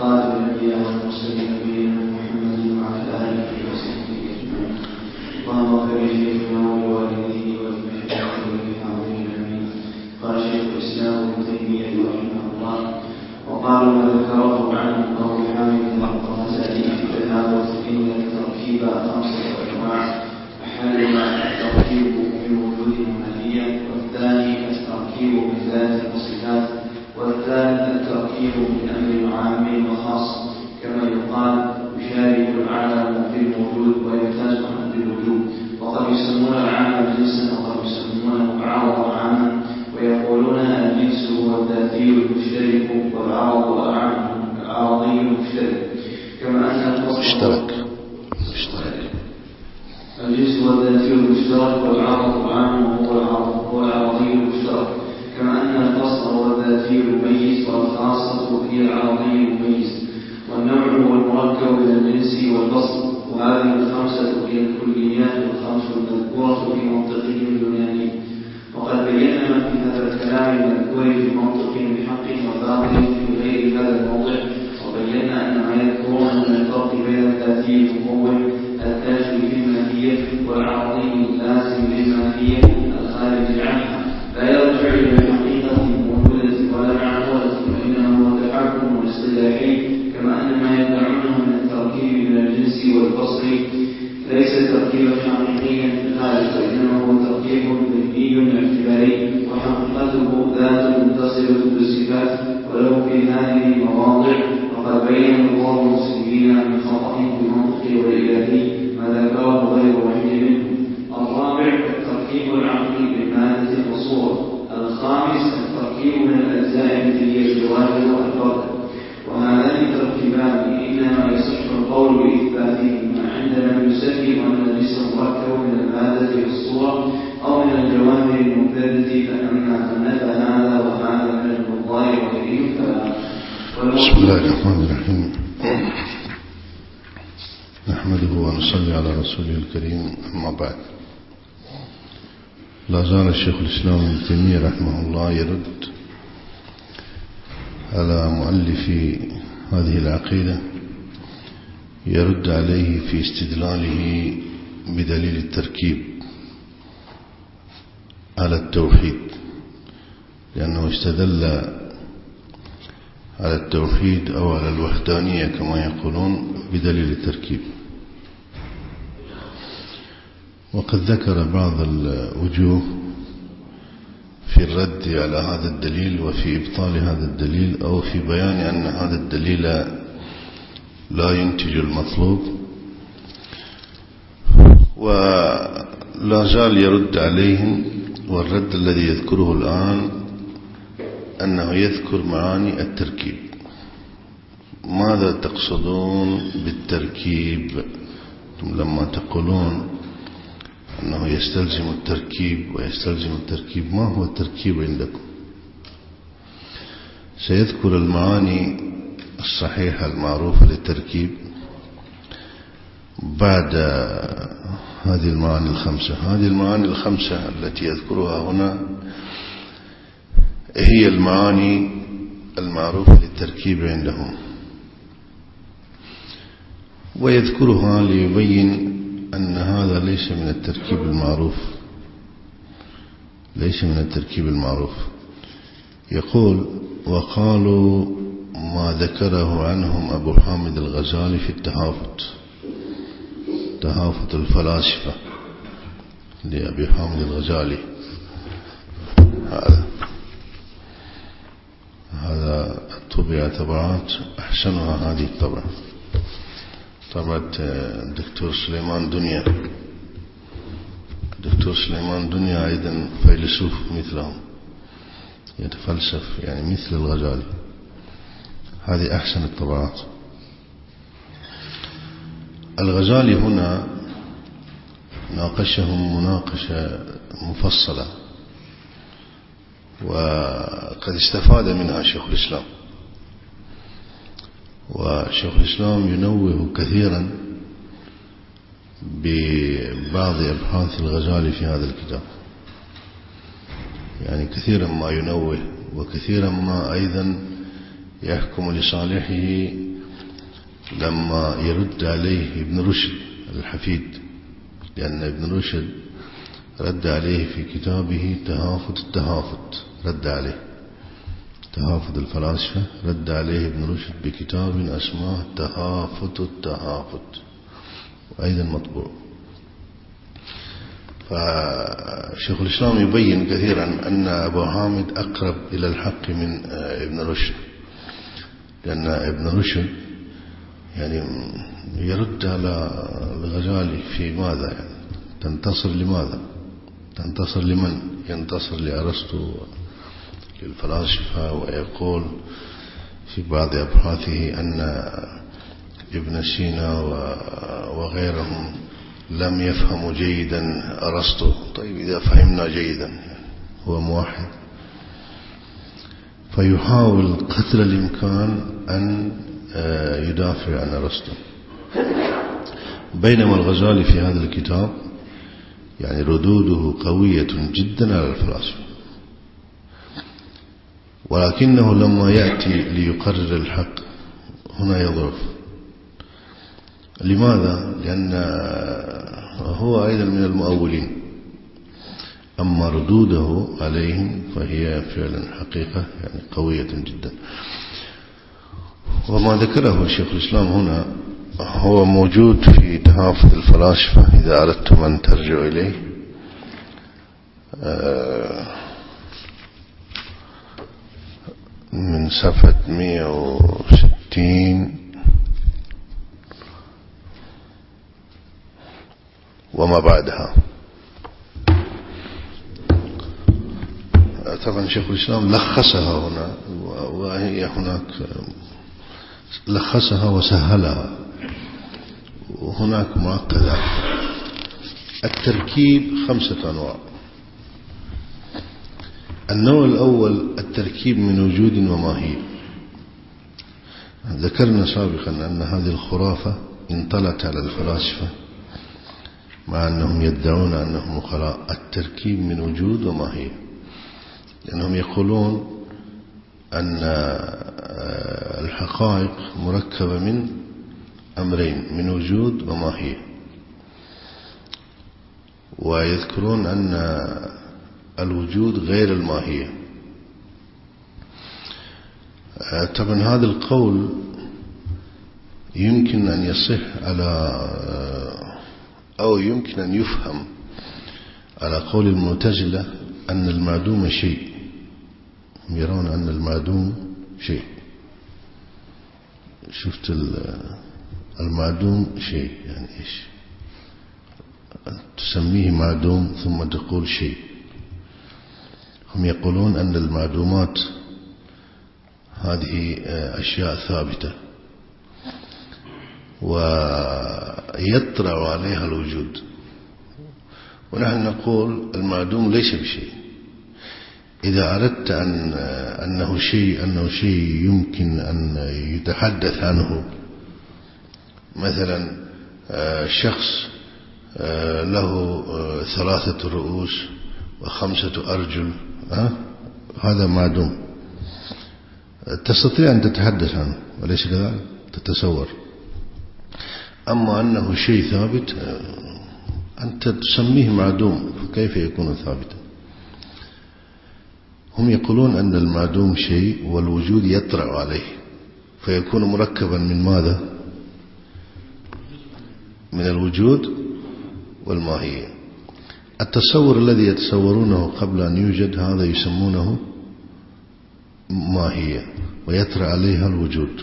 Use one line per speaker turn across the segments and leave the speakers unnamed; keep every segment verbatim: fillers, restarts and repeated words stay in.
خاتم الأنبياء والمرسلين نبينا محمد وعلى آله وصحبه أجمعين. اللهم اغفر لشيخنا ولوالديه ولمشايخه وللحاضرين آمين. قال شيخ الإسلام ابن تيمية رحمه الله: وقال ما ذكره عنه قول حامد الغزالي في التهاوت إن التركيب خمسة أنواع: أحدها التركيب بوجود المنهية، والثاني التركيب بالذات والصفات، والثالث التركيب بأمر عام وخاص، كما يقال يشارك العالم في الوجود ويمتاز عن الوجود. وقد يسمون العالم جنسا وقد يسمونه عرض عاما، ويقولون الجنس هو الذاتي المشترك والعرض العرضي المشترك، كما أن
مشترك
الجنس هو الذاتي المشترك والعرض العام هو العرضي المشترك، كما أن الفصل هو الذاتي المميز والخاصة هي العرضي المميز، والنوع هو المركب من الجنس والفصل. وهذه الخمسة هي الكليات الخمس المذكورة في منطقهم اليوناني. وقد بينا في هذا الكلام المذكور في منطق بحق وباطل في غير هذا الموضع، وبينا أن ما يذكرون من الفرق بين الذاتي المكون الداخل في الماهية والعرضي اللازم للماهية الخارج عنها لا يرجع إلى الحقيقة الموجودة ولا معقولة، وإنما هو تحكم اصطلاحي، كما أن ما يدعونه من التركيب من الجنس والفصل ليس تركيبا حقيقيا في الخارج، وإنما هو تركيب ذهني اعتباري، وحقيقته ذات متصلة بالصفات. ولو في هذه المواضع وقد بين الله المسلمين من خطأهم بمنطق والإلهي ما ذكره غير واحد منهم. الرابع التركيب العقلي بالمادة والصورة. الخامس التركيب من الأجزاء التي هي الجوانب والفرد. وهذان التركيبان إنما يصح القول بإثباتهما عندما يسلم أن الجسم مركب من المادة والصورة أو من الجوانب الممتدة، فأما أن نفى هذا وهذا من المضاء وغيره فلا.
بسم الله الرحمن الرحيم. نحمده ونصلي على رسوله الكريم، أما بعد. لا زال الشيخ الإسلام ابن تيمية رحمه الله يرد على مؤلف هذه العقيدة، يرد عليه في استدلاله بدليل التركيب على التوحيد، لأنه استدل على التوحيد أو على الوحدانية كما يقولون بدليل التركيب. وقد ذكر بعض الوجوه في الرد على هذا الدليل وفي إبطال هذا الدليل، أو في بيان أن هذا الدليل لا ينتج المطلوب، ولا زال يرد عليهم. والرد الذي يذكره الآن أنه يذكر معاني التركيب. ماذا تقصدون بالتركيب لما تقولون أنه يستلزم التركيب ويستلزم التركيب؟ ما هو التركيب عندكم؟ سيذكر المعاني الصحيحة المعروفة للتركيب بعد هذه المعاني الخمسة. هذه المعاني الخمسة التي يذكرها هنا هي المعاني المعروفة للتركيب عندهم، ويذكرها ليبين أن هذا ليس من التركيب المعروف، ليس من التركيب المعروف. يقول: وقالوا ما ذكره عنهم أبو حامد الغزالي في التهافت، تهافت الفلاسفة لأبي حامد الغزالي. هذا هذا طبع طبعات أحسنها هذه الطبعة، طبعة الدكتور سليمان دنيا. الدكتور سليمان دنيا أيضا فيلسوف مثلهم، يتفلسف يعني مثل الغزالي. هذه أحسن الطبعات. الغزالي هنا ناقشهم مناقشة مفصلة، وقد استفاد منها شيخ الإسلام. وشيخ الإسلام ينوه كثيرا ببعض أبحاث الغزالي في هذا الكتاب، يعني كثيرا ما ينوه وكثيرا ما أيضا يحكم لصالحه لما يرد عليه ابن رشد الحفيد، لأن ابن رشد رد عليه في كتابه تهافت التهافت، رد عليه تهافت الفلاسفة، رد عليه ابن رشد بكتاب اسمه تهافت التهافت، وأيضا مطبوع. فشيخ الإسلام يبين كثيرا أن أبا حامد أقرب إلى الحق من ابن رشد، لأن ابن رشد يعني يرد على الغزالي في ماذا؟ يعني تنتصر لماذا؟ تنتصر لمن؟ ينتصر لأرسطو للفلاسفة، ويقول في بعض أبحاثه أن ابن سينا وغيرهم لم يفهموا جيدا أرسطو. طيب إذا فهمنا جيدا هو موحد، فيحاول قدر الإمكان أن يدافع عن أرسطو، بينما الغزالي في هذا الكتاب يعني ردوده قوية جدا على الفلاسفة، ولكنه لما يأتي ليقرر الحق هنا يضرب. لماذا؟ لأن هو أيضا من المؤولين، أما ردوده عليهم فهي فعلا حقيقة يعني قوية جدا. وما ذكره شيخ الإسلام هنا هو موجود في تهافت الفلاسفة، إذا أردتم أن ترجعوا إليه. من صفحة مئة وستين وما بعدها. طبعا شيخ الإسلام لخصها هنا، وهي هناك لخصها وسهلها، وهناك معقدة. التركيب خمسة أنواع. النوع الأول التركيب من وجود وماهية. ذكرنا سابقا أن هذه الخرافة انطلت على الفلاسفة مع أنهم يدعون أنهم خلاء، التركيب من وجود وماهية، لأنهم يقولون أن الحقائق مركبة من أمرين، من وجود وماهية، ويذكرون أن الوجود غير الماهية. طبعا هذا القول يمكن أن يصح على أو يمكن أن يفهم على قول المعتزلة أن المعدوم شيء. هم يرون أن المعدوم شيء. شفت المعدوم شيء يعني إيش؟ تسميه معدوم ثم تقول شيء. هم يقولون أن المعدومات هذه أشياء ثابتة ويطرأ عليها الوجود، ونحن نقول المعدوم ليس بشيء. إذا أردت أن أنه شيء أنه شيء يمكن أن يتحدث عنه، مثلا شخص له ثلاثة رؤوس وخمسة أرجل، هذا معدوم، تستطيع أن تتحدث عنه وليس كذلك، تتصور. أما أنه شيء ثابت أنت تسميه معدوم، فكيف يكون ثابتا؟ هم يقولون أن المعدوم شيء والوجود يطرأ عليه، فيكون مركبا من ماذا؟ من الوجود والماهية. التصور الذي يتصورونه قبل أن يوجد هذا يسمونه ماهية، ويطرأ عليها الوجود.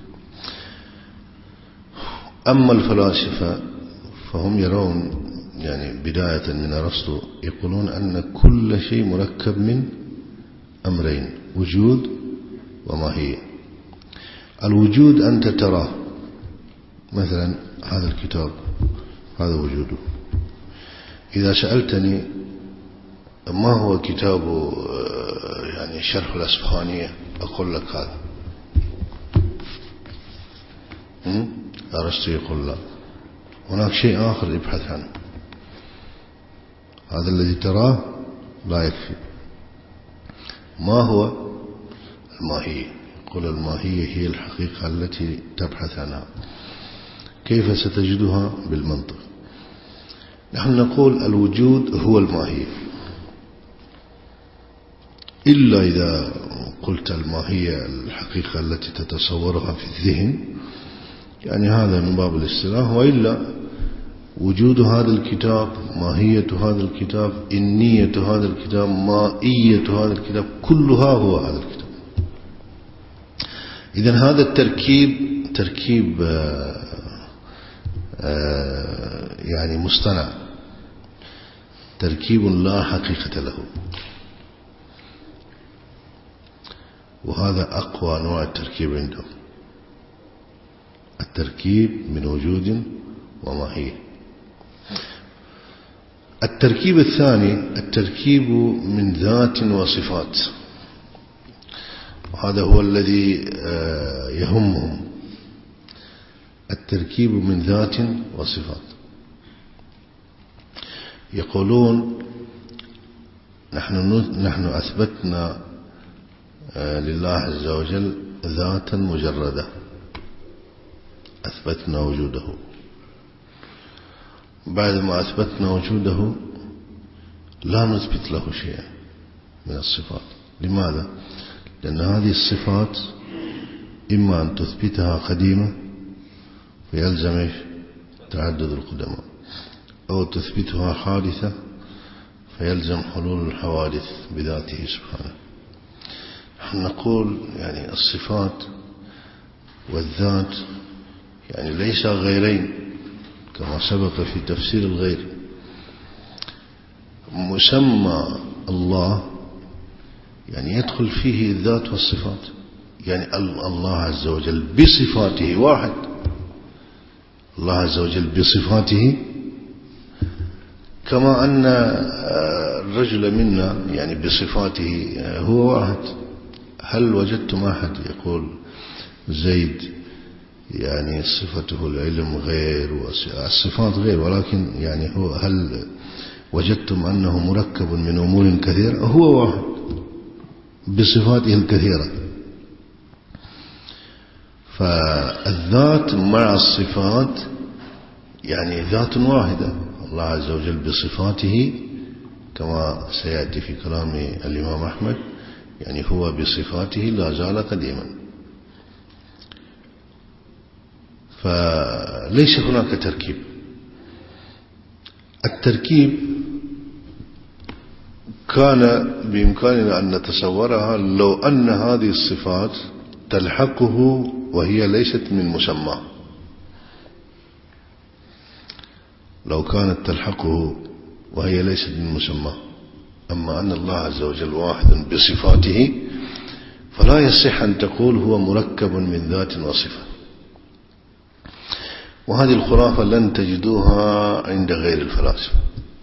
أما الفلاسفة فهم يرون يعني بداية من أرسطو يقولون أن كل شيء مركب من أمرين، وجود وماهية. الوجود أنت تراه، مثلا هذا الكتاب هذا وجوده. إذا سألتني ما هو كتاب يعني شرح الأسفهانية أقول لك هذا. أرسطو يقول لا، هناك شيء آخر يبحث عنه، هذا الذي تراه لا يكفي. ما هو الماهية؟ نقول الماهية هي الحقيقة التي تبحث عنها. كيف ستجدها؟ بالمنطق. نحن نقول الوجود هو الماهية، إلا إذا قلت الماهية الحقيقة التي تتصورها في الذهن، يعني هذا من باب الاصطلاح، وإلا وجود هذا الكتاب، ماهية هذا الكتاب، إنية هذا الكتاب، مائية هذا الكتاب، كلها هو هذا الكتاب. إذن هذا التركيب تركيب آآ آآ يعني مصطنع، تركيب لا حقيقة له، وهذا أقوى نوع التركيب عندهم، التركيب من وجود وماهية. التركيب الثاني التركيب من ذات وصفات، وهذا هو الذي يهمهم، التركيب من ذات وصفات. يقولون نحن نحن أثبتنا لله عز وجل ذاتا مجردة، أثبتنا وجوده. بعد ما أثبتنا وجوده لا نثبت له شيئا من الصفات. لماذا؟ لأن هذه الصفات إما أن تثبتها قديمة فيلزم تعدد القدماء، أو تثبتها حادثة فيلزم حلول الحوادث بذاته سبحانه. نحن نقول يعني الصفات والذات يعني ليس غيرين كما سبق في تفسير الغير. مسمى الله يعني يدخل فيه الذات والصفات، يعني الله عز وجل بصفاته واحد، الله عز وجل بصفاته، كما أن الرجل منا يعني بصفاته هو واحد. هل وجدتم أحد يقول زيد يعني صفته العلم غير والصفات غير، ولكن يعني هو هل وجدتم أنه مركب من أمور كثيرة؟ هو واحد بصفاته الكثيرة. فالذات مع الصفات يعني ذات واحدة. الله عز وجل بصفاته كما سيأتي في كلام الإمام أحمد يعني هو بصفاته لا زال قديما. فليس هناك تركيب. التركيب كان بإمكاننا أن نتصورها لو أن هذه الصفات تلحقه وهي ليست من مسمى، لو كانت تلحقه وهي ليست من مسمى. أما أن الله عز وجل واحد بصفاته فلا يصح أن تقول هو مركب من ذات وصفة. وهذه الخرافة لن تجدوها عند غير الفلاسفة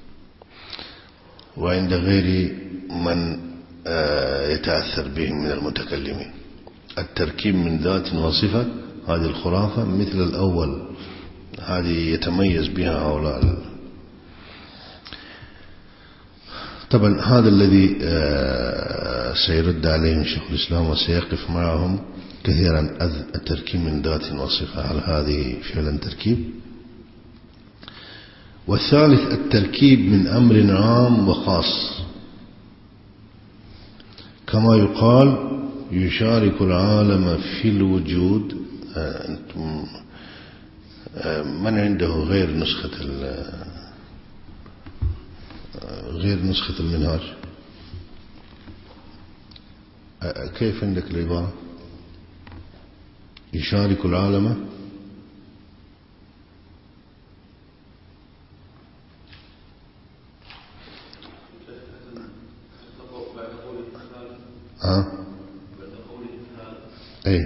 وعند غير من يتأثر بهم من المتكلمين. التركيب من ذات وصفة هذه الخرافة مثل الأول، هذه يتميز بها هؤلاء. طبعا هذا الذي سيرد عليهم شيخ الإسلام وسيقف معهم كثيرا، التركيب من ذات وصفة، هل هذه فعلا تركيب؟ والثالث التركيب من أمر عام وخاص، كما يقال يشارك العالم في الوجود. أنتم من عنده غير نسخة غير نسخة المنهاج؟ كيف عندك العبارة؟ يشارك العالم ها اي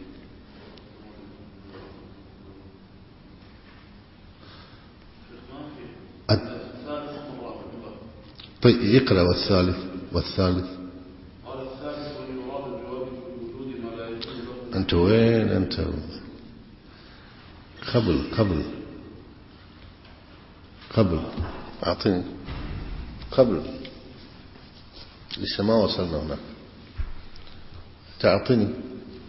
طيب اقرأ. والثالث والثالث أنت وين؟ أنت قبل قبل قبل أعطيني قبل، لسه ما وصلنا هناك. تعطيني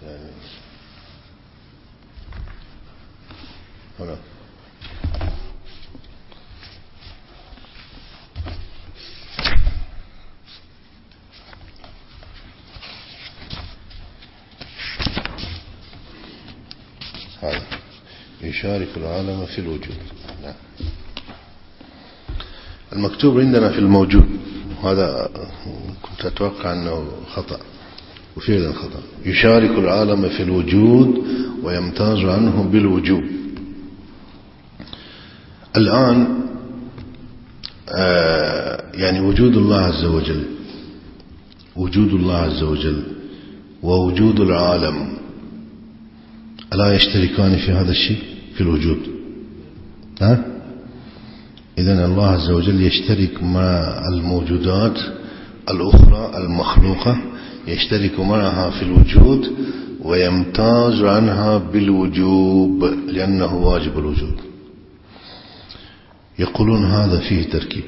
هنا هذا يشارك العالم في الوجود. نعم. المكتوب عندنا في الموجود، وهذا كنت أتوقع أنه خطأ وفعلا خطأ. يشارك العالم في الوجود ويمتاز عنه بالوجوب. الآن آه يعني وجود الله عز وجل، وجود الله عز وجل ووجود العالم ألا يشتركان في هذا الشيء في الوجود؟ ها؟ إذن الله عز وجل يشترك مع الموجودات الأخرى المخلوقة، يشترك معها في الوجود ويمتاز عنها بالوجوب لأنه واجب الوجود. يقولون هذا فيه تركيب.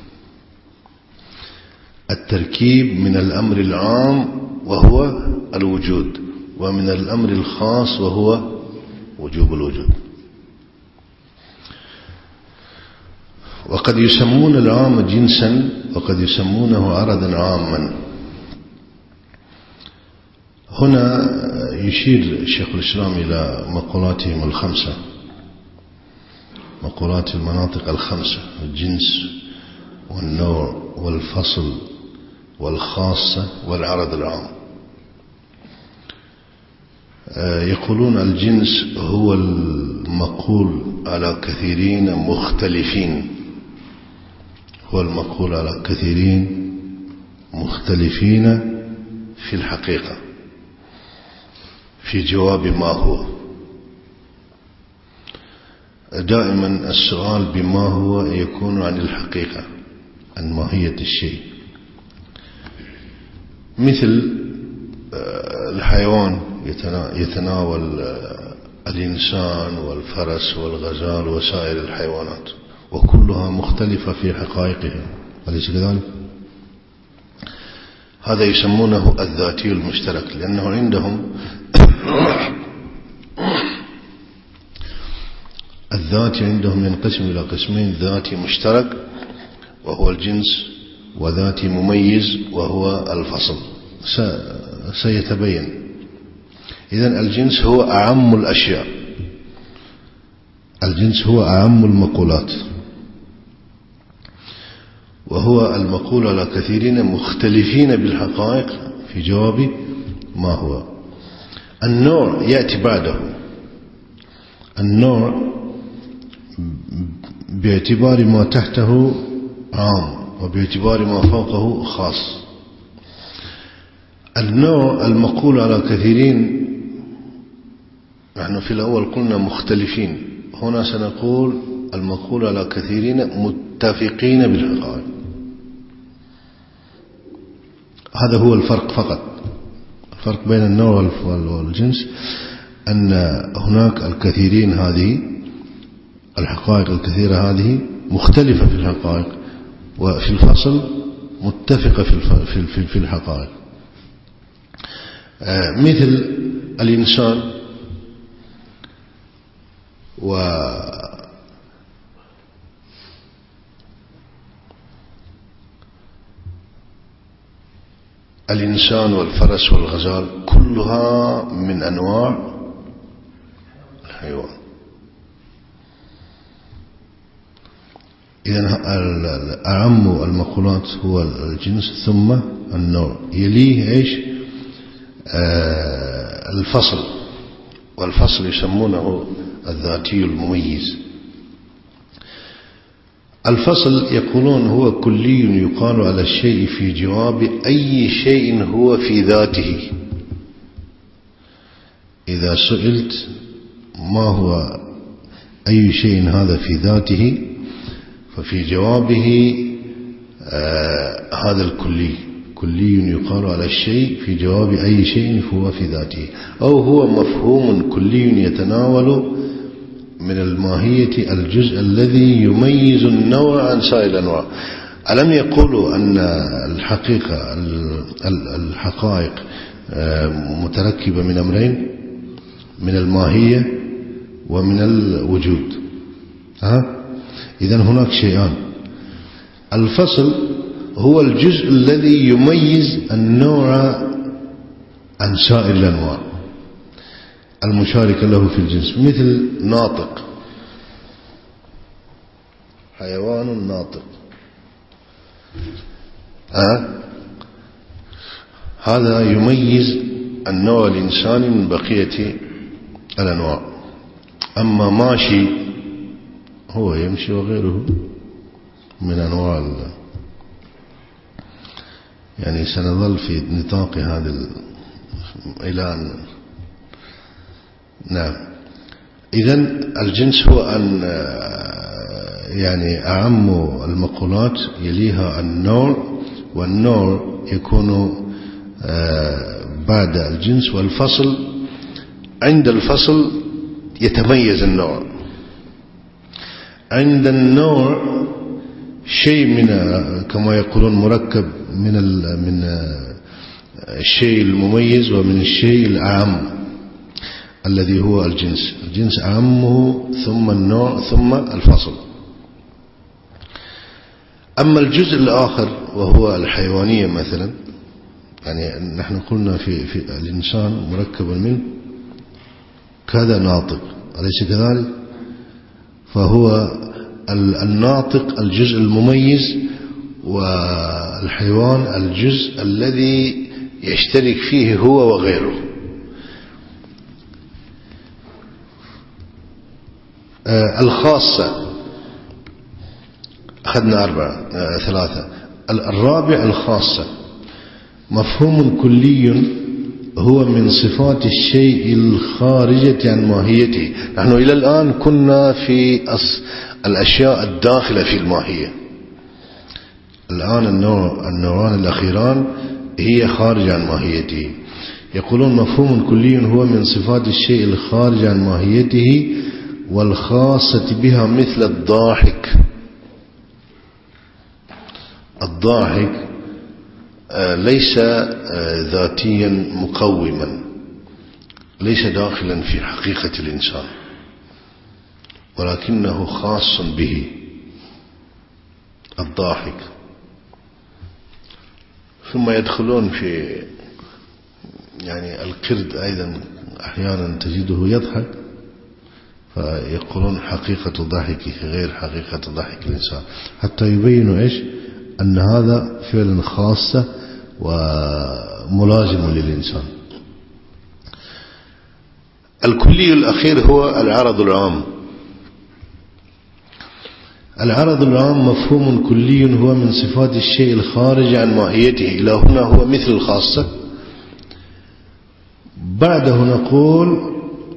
التركيب من الأمر العام وهو الوجود، ومن الأمر الخاص وهو وجوب الوجود. وقد يسمون العام جنسا وقد يسمونه عرضا عاما. هنا يشير شيخ الإسلام إلى مقولاتهم الخمسة، مقولات المناطق الخمسة: الجنس والنوع والفصل والخاصة والعرض العام. يقولون الجنس هو المقول على كثيرين مختلفين، هو المقول على كثيرين مختلفين في الحقيقة في جواب ما هو. دائما السؤال بما هو يكون عن الحقيقة، عن ماهية الشيء. مثل الحيوان يتناول الإنسان والفرس والغزال وسائر الحيوانات، وكلها مختلفة في حقائقها، أليس كذلك؟ هذا يسمونه الذاتي المشترك، لأنه عندهم الذاتي عندهم ينقسم إلى قسمين: ذاتي مشترك وهو الجنس، وذاتي مميز وهو الفصل. سيتبين. إذن الجنس هو أعم الأشياء، الجنس هو أعم المقولات، وهو المقول على كثيرين مختلفين بالحقائق في جواب ما هو. النوع يأتي بعده. النوع باعتبار ما تحته عام وباعتبار ما فوقه خاص. النوع المقول على كثيرين، نحن في الأول قلنا مختلفين، هنا سنقول المقول على كثيرين متفقين بالحقائق. هذا هو الفرق فقط. الفرق بين النوع والجنس أن هناك الكثيرين، هذه الحقائق الكثيرة هذه مختلفة في الحقائق، وفي الفصل متفقة في في الحقائق. مثل الإنسان و الإنسان والفرس والغزال كلها من أنواع الحيوان. إذن أعم المقولات هو الجنس ثم النوع، يليه إيش؟ آه الفصل، والفصل يسمونه الذاتي المميز. الفصل يقولون هو كلي يقال على الشيء في جواب أي شيء هو في ذاته. إذا سئلت ما هو أي شيء هذا في ذاته، ففي جوابه آه هذا الكلي، كلي يقال على الشيء في جواب أي شيء هو في ذاته، أو هو مفهوم كلي يتناول من الماهية الجزء الذي يميز النوع عن سائر الأنواع. ألم يقولوا أن الحقيقة الحقائق متركبة من أمرين، من الماهية ومن الوجود. ها؟ إذن هناك شيئان. الفصل هو الجزء الذي يميز النوع عن سائر الأنواع المشاركة له في الجنس، مثل ناطق، حيوان ناطق، ها؟ هذا يميز النوع الإنساني من بقية الأنواع. أما ماشي هو يمشي وغيره من أنواع، يعني سنظل في نطاق هذا ال... إلى أن نعم. إذن الجنس هو أن يعني أعم المقولات يليها النوع، والنوع يكون بعد الجنس، والفصل عند الفصل يتميز النوع. عند النوع شيء من كما يقولون مركب من من الشيء المميز ومن الشيء الأعم الذي هو الجنس. الجنس أعمه ثم النوع ثم الفصل. أما الجزء الآخر وهو الحيوانية مثلا، يعني نحن قلنا في, في الإنسان مركب من كذا ناطق، أليس كذلك؟ فهو الناطق الجزء المميز، والحيوان الجزء الذي يشترك فيه هو وغيره. آه الخاصة أخذنا أربعة آه ثلاثة. الرابع الخاصة، مفهوم كلي هو من صفات الشيء الخارجة عن ماهيته. نحن إلى الآن كنا في الأشياء الداخلة في الماهية، الآن النوع النوعان الأخيران هي خارجة عن ماهيته. يقولون مفهوم كلي هو من صفات الشيء الخارج عن ماهيته والخاصة بها، مثل الضاحك. الضاحك ليس ذاتيا مقوما، ليس داخلا في حقيقة الإنسان، ولكنه خاص به الضاحك. ثم يدخلون في يعني القرد أيضا أحيانا تجده يضحك، فيقولون حقيقة ضحكه غير حقيقة ضحك الإنسان، حتى يبينوا إيش أن هذا فعلا خاصة وملازم للإنسان. الكلي الأخير هو العرض العام. العرض العام مفهوم كلي هو من صفات الشيء الخارج عن ماهيته. إلى هنا هو مثل الخاصة. بعده نقول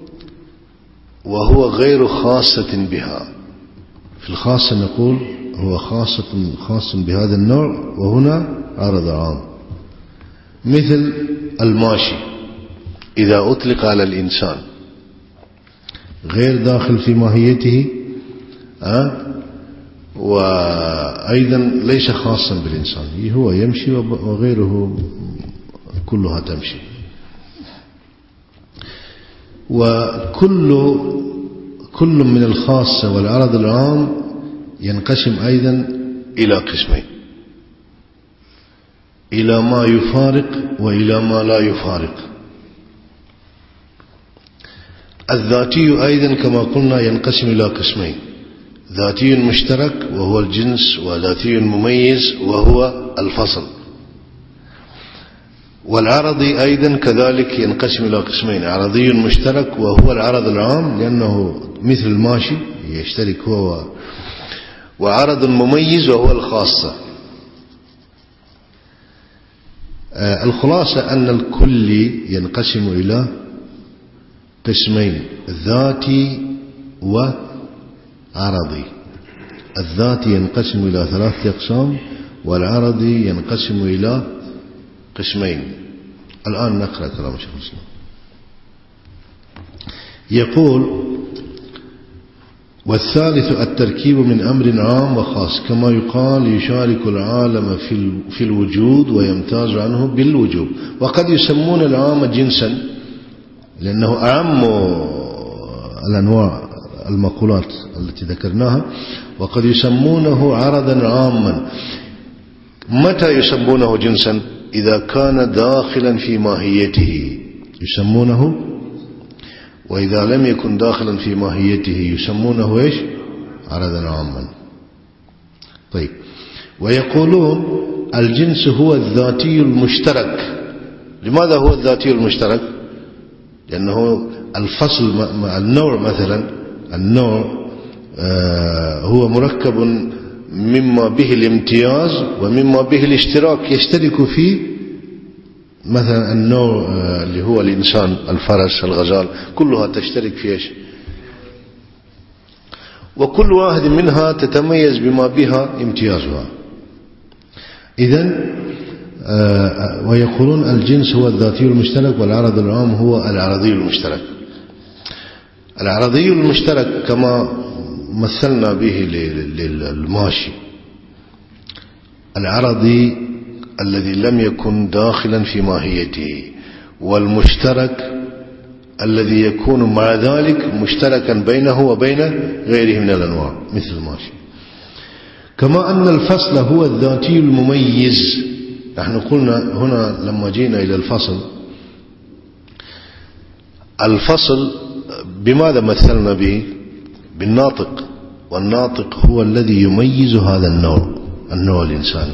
وهو غير خاصة بها. في الخاصة نقول هو خاصة خاص بهذا النوع، وهنا عرض عام، مثل الماشي إذا أطلق على الإنسان غير داخل في ماهيته، أه؟ وأيضا ليس خاصا بالإنسان، هو يمشي وغيره كلها تمشي. وكل كل من الخاصة والعرض العام ينقسم أيضا إلى قسمين، إلى ما يفارق وإلى ما لا يفارق. الذاتي أيضا كما قلنا ينقسم إلى قسمين: ذاتي مشترك وهو الجنس، وذاتي مميز وهو الفصل. والعرضي أيضا كذلك ينقسم إلى قسمين: عرضي مشترك وهو العرض العام لأنه مثل الماشي يشترك هو، وعرض مميز وهو الخاصة. آه الخلاصة أن الكلي ينقسم إلى قسمين: ذاتي وعرضي. الذاتي ينقسم إلى ثلاثة أقسام، والعرضي ينقسم إلى قسمين. الآن نقرأ كلام شيخ الإسلام. يقول: والثالث التركيب من أمر عام وخاص، كما يقال يشارك العالم في الوجود ويمتاز عنه بالوجوب. وقد يسمون العام جنسا لأنه أعم الأنواع المقولات التي ذكرناها، وقد يسمونه عرضا عاما. متى يسمونه جنسا؟ إذا كان داخلا في ماهيته يسمونه، وإذا لم يكن داخلا في ماهيته يسمونه إيش؟ عرضا عاما. طيب، ويقولون الجنس هو الذاتي المشترك. لماذا هو الذاتي المشترك؟ لأنه الفصل مع النوع، مثلا النوع هو مركب مما به الامتياز ومما به الاشتراك، يشترك فيه مثلا النوع اللي هو الإنسان، الفرس، الغزال، كلها تشترك في إيش؟ وكل واحد منها تتميز بما بها امتيازها. إذن ويقولون الجنس هو الذاتي المشترك، والعرض العام هو العرضي المشترك. العرضي المشترك كما مثلنا به للماشي، العرضي الذي لم يكن داخلا في ماهيته، والمشترك الذي يكون مع ذلك مشتركا بينه وبين غيره من الأنواع مثل الماشي. كما أن الفصل هو الذاتي المميز. نحن قلنا هنا لما جينا إلى الفصل، الفصل بماذا مثلنا به؟ بالناطق، والناطق هو الذي يميز هذا النوع، النوع الإنساني.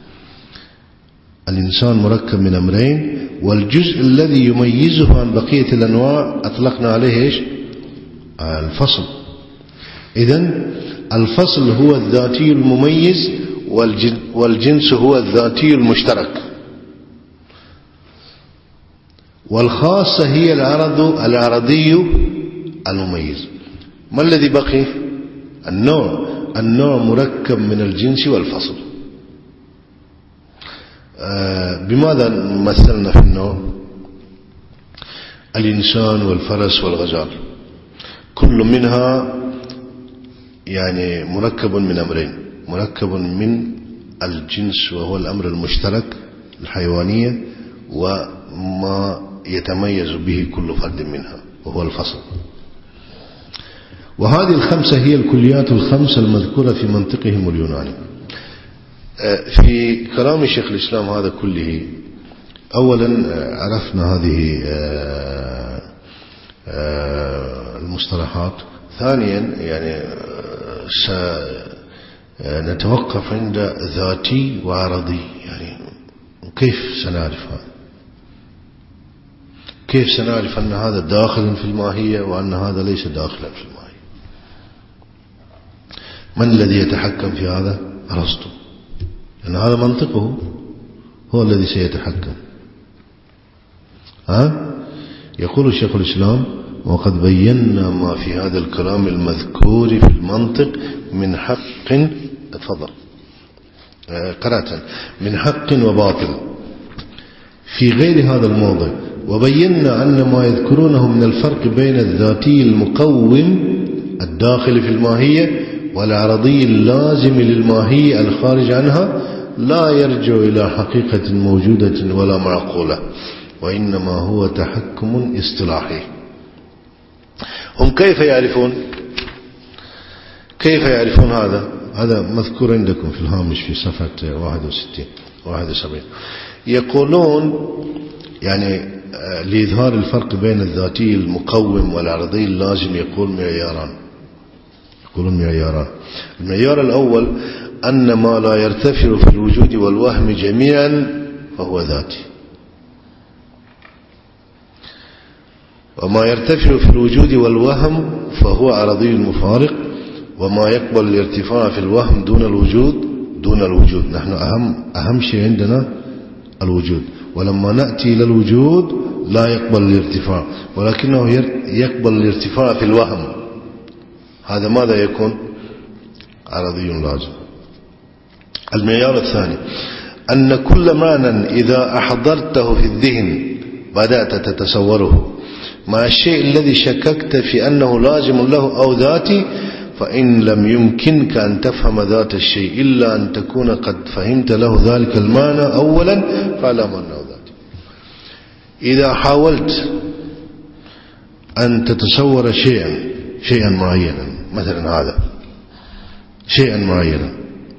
الإنسان مركب من أمرين، والجزء الذي يميزه عن بقية الأنواع أطلقنا عليه إيش؟ الفصل. إذن الفصل هو الذاتي المميز، والجنس هو الذاتي المشترك. والخاصة هي العرض العرضي المميز. ما الذي بقي؟ النوع. النوع مركب من الجنس والفصل. آه بماذا مثلنا في النوع؟ الإنسان والفرس والغزال، كل منها يعني مركب من أمرين، مركب من الجنس وهو الأمر المشترك الحيوانية، وما يتميز به كل فرد منها وهو الفصل. وهذه الخمسة هي الكليات الخمسة المذكورة في منطقهم اليوناني. في كلام شيخ الإسلام هذا كله، أولا عرفنا هذه المصطلحات. ثانيا يعني سنتوقف عند ذاتي وعرضي، يعني كيف سنعرف هذا؟ كيف سنعرف أن هذا داخل في الماهية وأن هذا ليس داخلا في الماهية؟ من الذي يتحكم في هذا؟ أرسطو، لأن هذا منطقه هو الذي سيتحكم. ها؟ يقول شيخ الإسلام: وقد بينا ما في هذا الكلام المذكور في المنطق من حق، تفضل قرأت، من حق وباطل في غير هذا الموضع، وبينا أن ما يذكرونه من الفرق بين الذاتي المقوم الداخل في الماهية والعرضي اللازم للماهية الخارج عنها لا يرجع إلى حقيقة موجودة ولا معقولة، وإنما هو تحكم اصطلاحي. هم كيف يعرفون كيف يعرفون هذا؟ هذا مذكور عندكم في الهامش في صفحة واحد وستين واحد وسبعين. يقولون يعني لإظهار الفرق بين الذاتي المقوم والعرضي اللازم يقول معياران، يقولون معياران. المعيار الأول أن ما لا يرتفع في الوجود والوهم جميعا فهو ذاتي، وما يرتفع في الوجود والوهم فهو عرضي المفارق، وما يقبل الارتفاع في الوهم دون الوجود دون الوجود. نحن أهم أهم شيء عندنا الوجود، ولما نأتي إلى الوجود لا يقبل الارتفاع، ولكنه يقبل الارتفاع في الوهم. هذا ماذا يكون؟ عرضي لازم. المعيار الثاني أن كل معنى إذا أحضرته في الذهن بدأت تتصوره مع الشيء الذي شككت في أنه لازم له أو ذاتي فإن لم يمكنك أن تفهم ذات الشيء إلا أن تكون قد فهمت له ذلك المعنى أولا فاعلم أنه ذاته. إذا حاولت أن تتصور شيئا شيئا معينا، مثلا هذا شيئا معينا،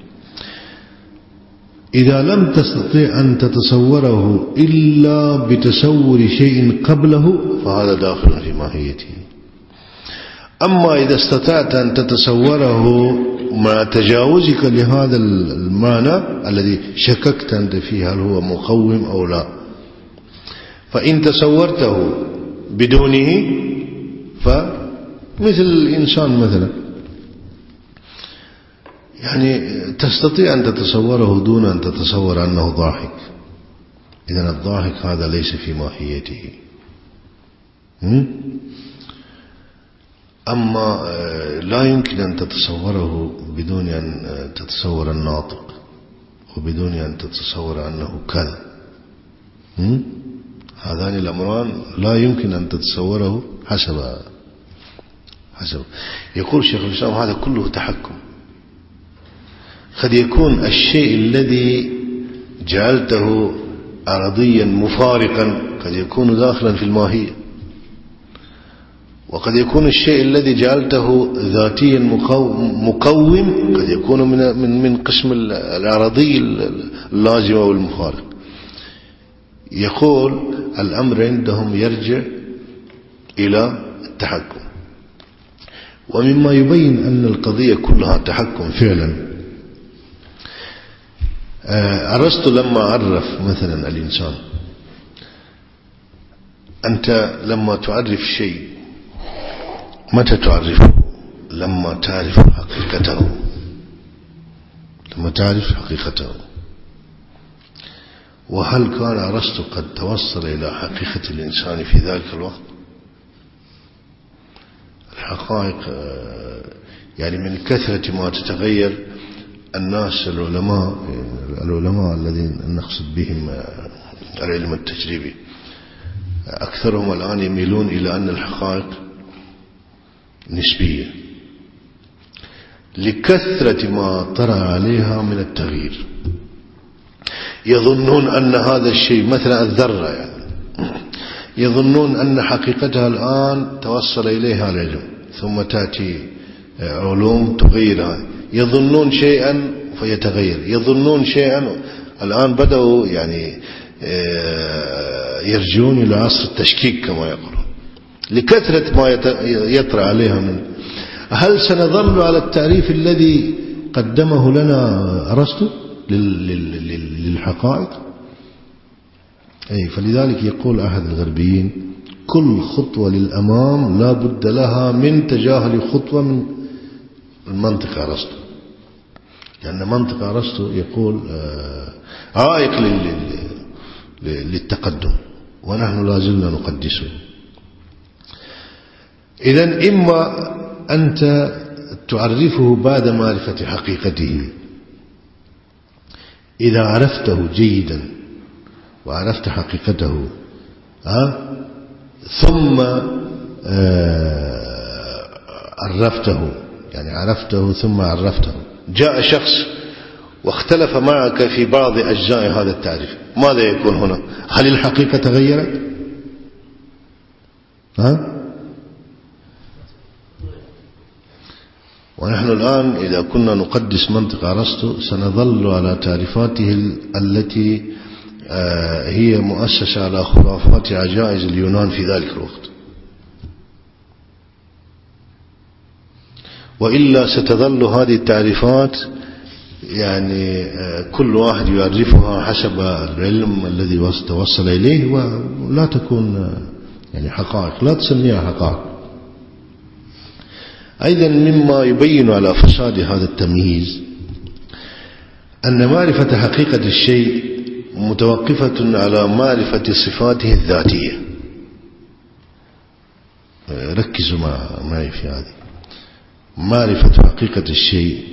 إذا لم تستطيع أن تتصوره إلا بتصور شيء قبله فهذا داخل في ماهيته. أما إذا استطعت أن تتصوره مع تجاوزك لهذا المعنى الذي شككت أنت فيه هل هو مقوم أو لا، فإن تصورته بدونه فمثل الإنسان مثلا، يعني تستطيع أن تتصوره دون أن تتصور أنه ضاحك. إذن الضاحك هذا ليس في ماهيته. أما لا يمكن أن تتصوره بدون أن تتصور الناطق وبدون أن تتصور أنه كذا. هذان الأمران لا يمكن أن تتصوره حسب حسب يقول شيخ الإسلام هذا كله تحكم. قد يكون الشيء الذي جعلته أرضيا مفارقا قد يكون داخلا في الماهية، وقد يكون الشيء الذي جعلته ذاتيا مقوم قد يكون من من من قسم الأرضي اللازمة والمفارق. يقول الأمر عندهم يرجع إلى التحكم. ومما يبين أن القضية كلها تحكم فعلا، أرسطو لما عرف مثلا الإنسان، أنت لما تعرف شيء متى تعرفه؟ لما تعرف حقيقته، لما تعرف حقيقته. وهل كان أرسطو قد توصل إلى حقيقة الإنسان في ذلك الوقت؟ الحقائق يعني من كثرة ما تتغير الناس العلماء العلماء الذين نقصد بهم العلم التجريبي أكثرهم الآن يميلون إلى أن الحقائق نسبية لكثرة ما طرأ عليها من التغيير. يظنون أن هذا الشيء مثلا الذرة يعني يظنون أن حقيقتها الآن توصل إليها العلم، ثم تأتي علوم تغيرها. يظنون شيئا فيتغير، يظنون شيئا. الآن بدأوا يعني يرجعون إلى عصر التشكيك كما يقولون لكثرة ما يطرأ عليها من. هل سنظل على التعريف الذي قدمه لنا أرسطو للحقائق؟ أي فلذلك يقول أحد الغربيين كل خطوة للأمام لا بد لها من تجاهل خطوة من المنطق أرسطو، لأن منطق أرسطو يقول عائق للتقدم ونحن لا زلنا نقدسه. إذن إما أنت تعرفه بعد معرفة حقيقته، إذا عرفته جيدا وعرفت حقيقته ها ثم عرفته، يعني عرفته ثم عرفته. جاء شخص واختلف معك في بعض أجزاء هذا التعريف، ماذا يكون هنا؟ هل الحقيقة تغيرت؟ ها؟ ونحن الآن إذا كنا نقدس منطق أرسطو سنظل على تعريفاته التي هي مؤسسة على خرافات عجائز اليونان في ذلك الوقت، وإلا ستظل هذه التعريفات يعني كل واحد يعرفها حسب العلم الذي توصل إليه، ولا تكون يعني حقائق، لا تسميها حقائق. أيضا مما يبين على فساد هذا التمييز أن معرفة حقيقة الشيء متوقفة على معرفة صفاته الذاتية. ركزوا معي في هذه. معرفة حقيقة الشيء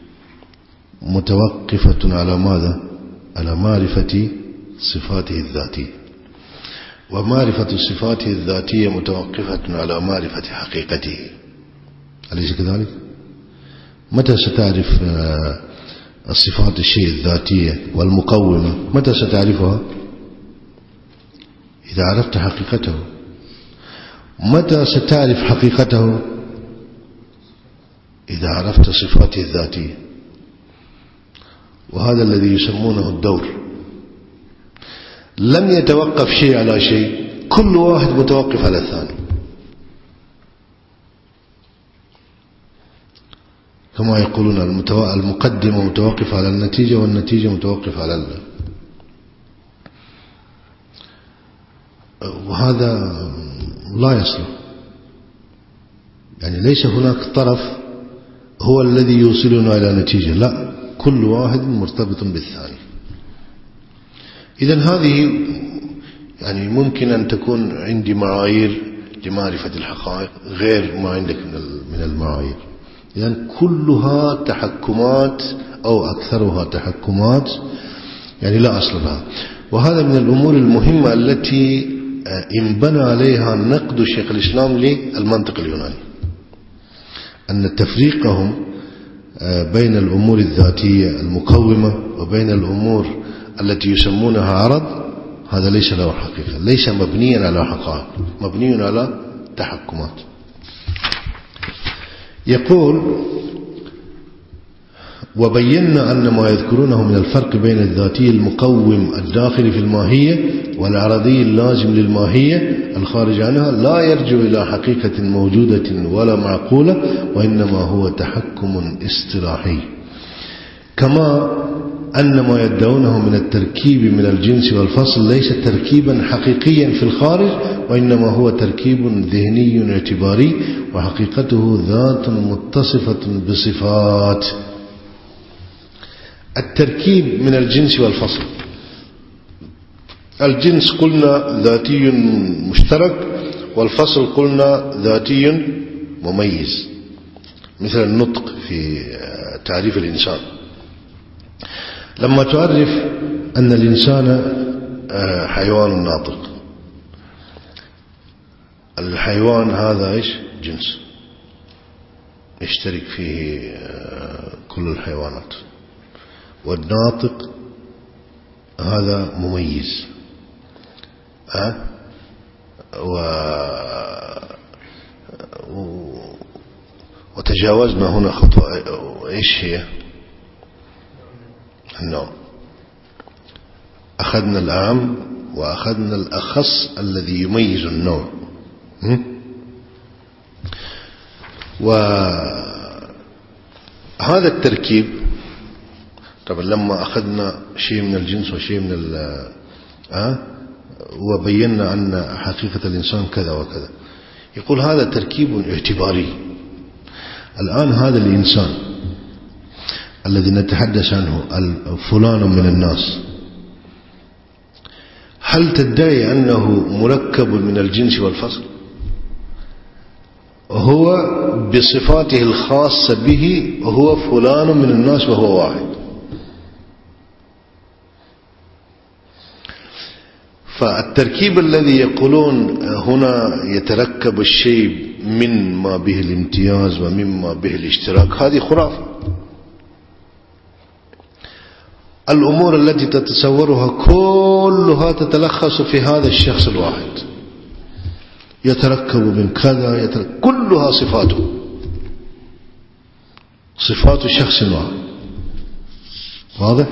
متوقفة على ماذا؟ على معرفة صفاته الذاتية، ومعرفة صفاته الذاتية متوقفة على معرفة حقيقته. أليس كذلك؟ متى ستعرف الصفات الشيء الذاتية والمقومة؟ متى ستعرفها؟ إذا عرفت حقيقته. متى ستعرف حقيقته؟ إذا عرفت صفاته الذاتية. وهذا الذي يسمونه الدور. لم يتوقف شيء على شيء، كل واحد متوقف على الثاني، كما يقولون المقدمة متوقف على النتيجة والنتيجة متوقف على الله. وهذا لا يصلح. يعني ليس هناك طرف هو الذي يوصلنا إلى نتيجة، لا، كل واحد مرتبط بالثاني. إذن هذه يعني ممكن أن تكون عندي معايير لمعرفة الحقائق غير ما عندك من المعايير. إذن كلها تحكمات أو أكثرها تحكمات يعني لا أصل لها. وهذا من الأمور المهمة التي انبنى عليها نقد شيخ الإسلام للمنطق اليوناني، أن تفريقهم بين الأمور الذاتية المقومة وبين الأمور التي يسمونها عرض، هذا ليس له حقيقة، ليس مبنيا على حقائق، مبني على تحكمات. يقول: وبينا أن ما يذكرونه من الفرق بين الذاتي المقوم الداخل في الماهية والعرضي اللازم للماهية الخارج عنها لا يرجع إلى حقيقة موجودة ولا معقولة، وإنما هو تحكم اصطلاحي. كما أن ما يدعونه من التركيب من الجنس والفصل ليس تركيبا حقيقيا في الخارج، وإنما هو تركيب ذهني اعتباري، وحقيقته ذات متصفة بصفات. التركيب من الجنس والفصل، الجنس قلنا ذاتي مشترك، والفصل قلنا ذاتي مميز، مثل النطق في تعريف الإنسان. لما تعرف أن الإنسان حيوان ناطق، الحيوان هذا إيش؟ جنس يشترك فيه كل الحيوانات، والناطق هذا مميز. أه؟ و... وتجاوزنا هنا خطوة، إيش هي؟ النوع. أخذنا الأعم وأخذنا الأخص الذي يميز النوع. وهذا التركيب طبعا لما أخذنا شيء من الجنس وشيء من ال أه؟ وبينا أن حقيقة الإنسان كذا وكذا، يقول هذا تركيب اعتباري. الآن هذا الإنسان الذي نتحدث عنه فلان من الناس، هل تدعي أنه مركب من الجنس والفصل؟ هو بصفاته الخاصة به هو فلان من الناس وهو واحد. فالتركيب الذي يقولون هنا يتركب الشيء من ما به الامتياز ومما به الاشتراك، هذه خرافة. الأمور التي تتصورها كلها تتلخص في هذا الشخص الواحد، يتركب من كذا، يتركب كلها صفاته، صفات الشخص الواحد. واضح؟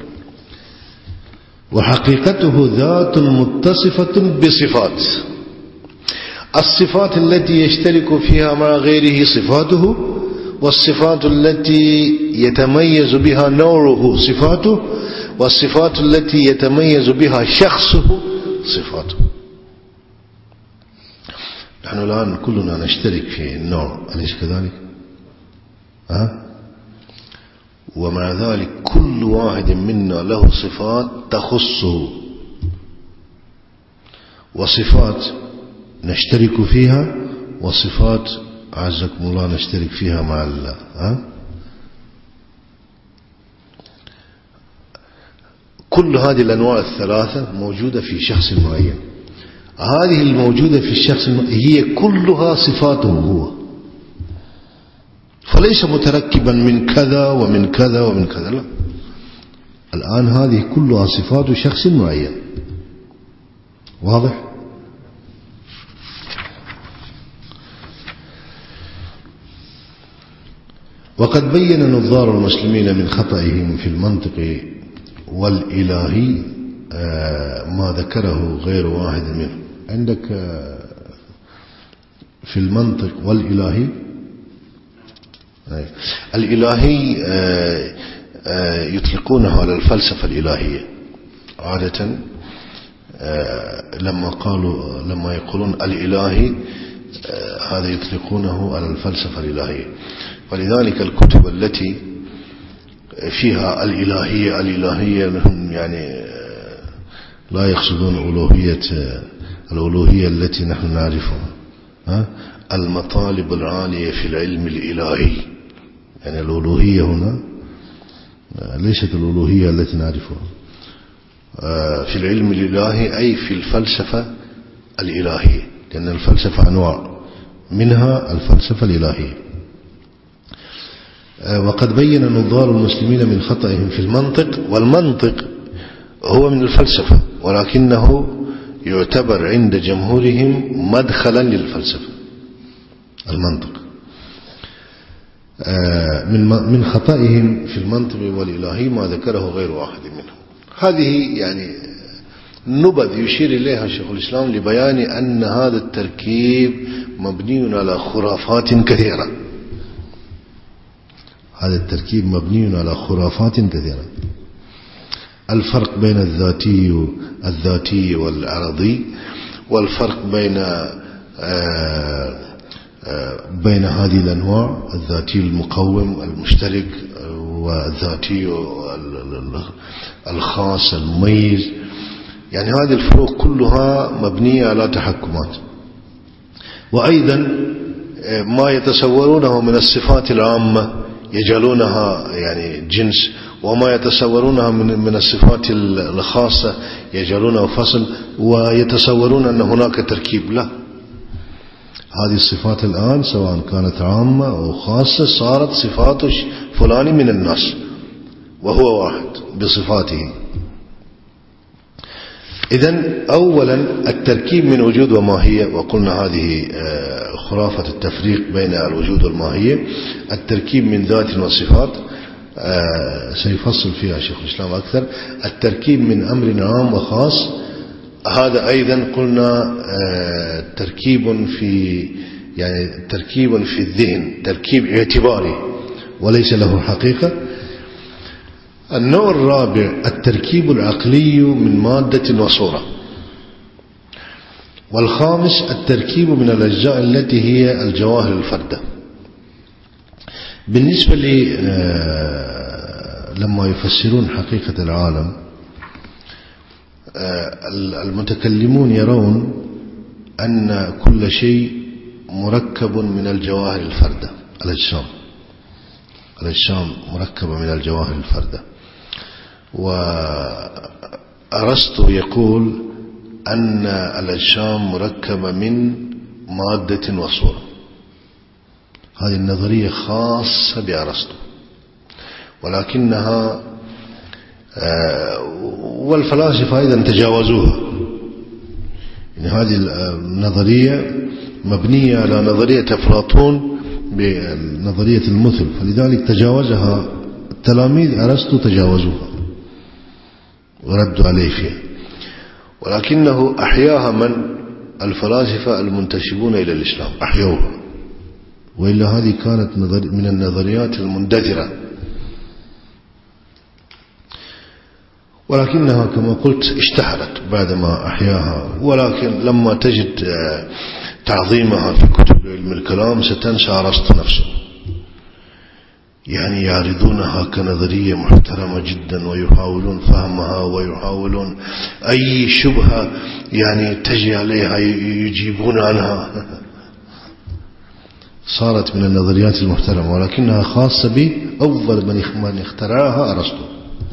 وحقيقته ذات متصفة بصفات. الصفات التي يشترك فيها مع غيره صفاته، والصفات التي يتميز بها نوعه صفاته، والصفات التي يتميز بها شخصه صفاته. نحن الآن كلنا نشترك في النوع، أليس كذلك؟ أه؟ ومع ذلك كل واحد منا له صفات تخصه، وصفات نشترك فيها، وصفات عزكم الله نشترك فيها مع الله. أه؟ كل هذه الأنواع الثلاثة موجودة في شخص معين. هذه الموجودة في الشخص هي كلها صفاته هو، فليس متركبا من كذا ومن كذا ومن كذا، لا. الآن هذه كلها صفات شخص معين. واضح؟ وقد بين نظار المسلمين من خطئهم في المنطق والإلهي ما ذكره غير واحد منهم. عندك في المنطق والإلهي، الإلهي يطلقونه على الفلسفة الإلهية عادة. لما قالوا لما يقولون الإلهي هذا يطلقونه على الفلسفة الإلهية. ولذلك الكتب التي فيها الإلهية الإلهية لهم يعني لا يقصدون ألوهية الألوهية التي نحن نعرفها، المطالب العالية في العلم الإلهي. يعني الألوهية هنا ليست الألوهية التي نعرفها في العلم الإلهي، أي في الفلسفة الإلهية، لأن الفلسفة أنواع، منها الفلسفة الإلهية. وقد بين نظار المسلمين من خطئهم في المنطق، والمنطق هو من الفلسفة ولكنه يعتبر عند جمهورهم مدخلا للفلسفة. المنطق من من خطئهم في المنطق والإلهي ما ذكره غير واحد منهم. هذه يعني نبذ يشير إليها شيخ الإسلام لبيان أن هذا التركيب مبني على خرافات كثيرة. هذا التركيب مبني على خرافات كثيرة. الفرق بين الذاتي الذاتي والعرضي، والفرق بين بين هذه الأنواع، الذاتي المقوم المشترك والذاتي الخاص المميز. يعني هذه الفروق كلها مبنية على تحكمات. وأيضا ما يتصورونه من الصفات العامة يجعلونها يعني جنس، وما يتصورونها من من الصفات الخاصة يجعلونها فصل، ويتصورون أن هناك تركيب. لا، هذه الصفات الآن سواء كانت عامة أو خاصة صارت صفات فلان من الناس وهو واحد بصفاته. إذن أولا التركيب من وجود وماهية، وقلنا هذه خرافة التفريق بين الوجود والماهية. التركيب من ذات وصفات سيفصل فيها شيخ الإسلام أكثر. التركيب من أمر عام وخاص، هذا أيضا قلنا تركيب في يعني تركيب في الذهن، تركيب اعتباري وليس له حقيقة. النوع الرابع التركيب العقلي من مادة وصورة. والخامس التركيب من الأجزاء التي هي الجواهر الفردة. بالنسبة لي لما يفسرون حقيقة العالم، المتكلمون يرون أن كل شيء مركب من الجواهر الفردة، الأجسام الأجسام مركبة من الجواهر الفردة. وأرسطو يقول أن الأجسام مركبة من مادة وصورة. هذه النظرية خاصة بأرسطو، ولكنها والفلاسفة أيضا تجاوزوها. يعني هذه النظرية مبنية على نظرية أفلاطون بنظرية المثل، فلذلك تجاوزها التلاميذ أرسطو، تجاوزوها وردوا عليه فيها. ولكنه أحياها من الفلاسفة المنتسبون إلى الإسلام، أحيوها، وإلا هذه كانت من النظريات المندثرة. ولكنها كما قلت اشتهرت بعدما أحياها، ولكن لما تجد تعظيمها في كتب علم الكلام ستنسى أرسطو نفسه. يعني يعرضونها كنظرية محترمة جدا ويحاولون فهمها ويحاولون أي شبهة يعني تجي عليها يجيبون عنها. صارت من النظريات المحترمة، ولكنها خاصة بأول من اخترعها أرسطو.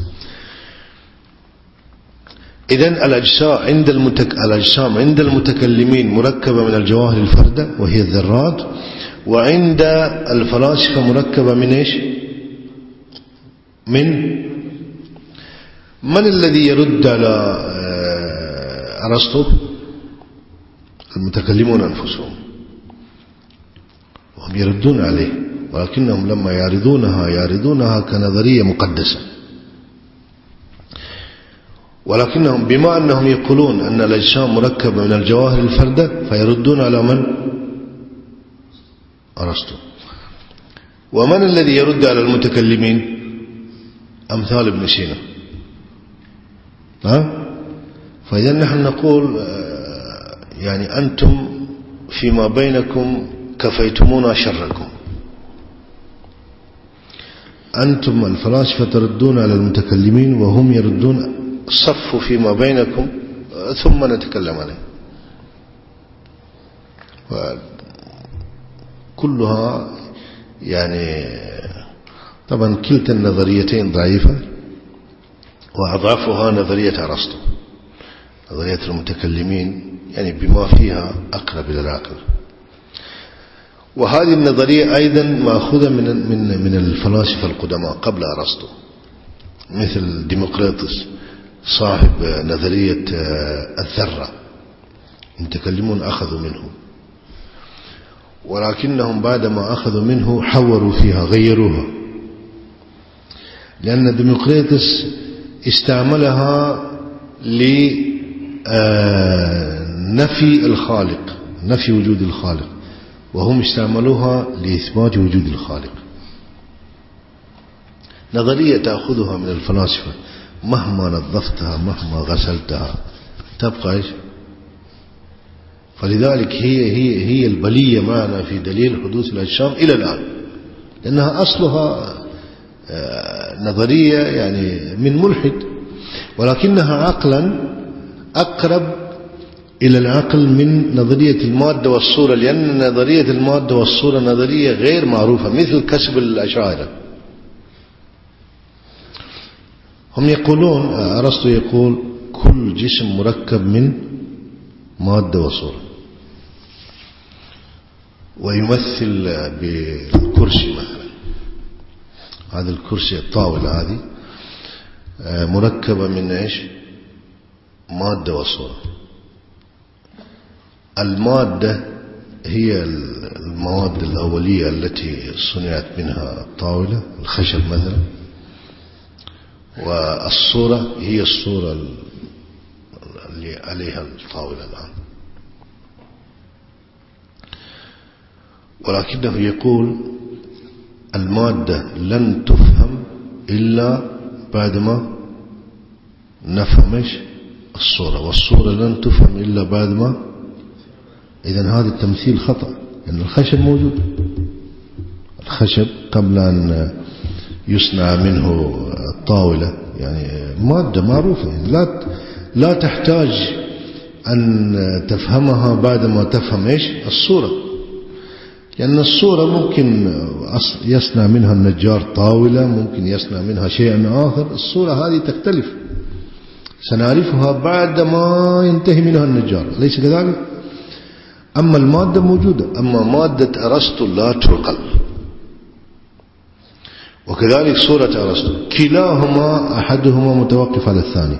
إذن الأجسام عند المتك... الأجسام عند المتكلمين مركبة من الجواهر الفردة وهي الذرات، وعند الفلاسفة مركبة من إيش؟ من من الذي يرد على أرسطو؟ المتكلمون أنفسهم، وهم يردون عليه، ولكنهم لما يعرضونها يعرضونها كنظرية مقدسة، ولكنهم بما أنهم يقولون أن الأجسام مركبة من الجواهر الفردة فيردون على من؟ أرسطو. ومن الذي يرد على المتكلمين؟ أمثال ابن سينا. ها؟ فإذا نحن نقول يعني أنتم فيما بينكم كفيتمونا شركم. أنتم الفلاسفة تردون على المتكلمين وهم يردون، صفوا فيما بينكم ثم نتكلم عليه. كلها يعني طبعا كلتا النظريتين ضعيفة، وأضعفها نظرية أرسطو، نظرية المتكلمين يعني بما فيها أقرب إلى العقل. وهذه النظرية أيضا مأخوذة من من من الفلاسفة القدماء قبل أرسطو، مثل ديمقراطس صاحب نظرية الذرة، المتكلمون أخذوا منه، ولكنهم بعدما أخذوا منه حوروا فيها، غيروها، لأن ديمقراطس استعملها لنفي الخالق، نفي وجود الخالق، وهم استعملوها لإثبات وجود الخالق. نظرية تأخذها من الفلاسفة مهما نظفتها مهما غسلتها تبقى إيش؟ فلذلك هي هي هي البلية معنا في دليل حدوث الأجسام إلى الآن، لأنها أصلها نظرية يعني من ملحد، ولكنها عقلا أقرب إلى العقل من نظرية المادة والصورة، لأن نظرية المادة والصورة نظرية غير معروفة مثل كسب الأشاعرة. هم يقولون، أرسطو يقول كل جسم مركب من مادة وصورة، ويمثل بالكرسي مثلا، هذا الكرسي الطاولة هذه مركبة من إيش؟ مادة وصورة. المادة هي المواد الأولية التي صنعت منها الطاولة، الخشب مثلا، والصورة هي الصورة اللي عليها الطاولة الآن. ولكنه يقول المادة لن تفهم إلا بعدما نفهم الصورة، والصورة لن تفهم إلا بعدما. إذن هذا التمثيل خطأ، لأن الخشب موجود، الخشب قبل أن يصنع منه الطاولة يعني مادة معروفة، يعني لا لا تحتاج أن تفهمها بعدما تفهم إيش؟ الصورة، لأن الصورة ممكن يصنع منها النجار طاولة، ممكن يصنع منها شيء آخر، الصورة هذه تختلف، سنعرفها بعدما ينتهي منها النجار، أليس كذلك؟ أما المادة موجودة، أما مادة أرسطو لا تعقل. وكذلك صورة أرسطو كلاهما أحدهما متوقف على الثاني،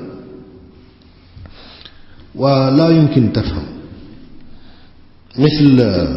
ولا يمكن تفهم. مثل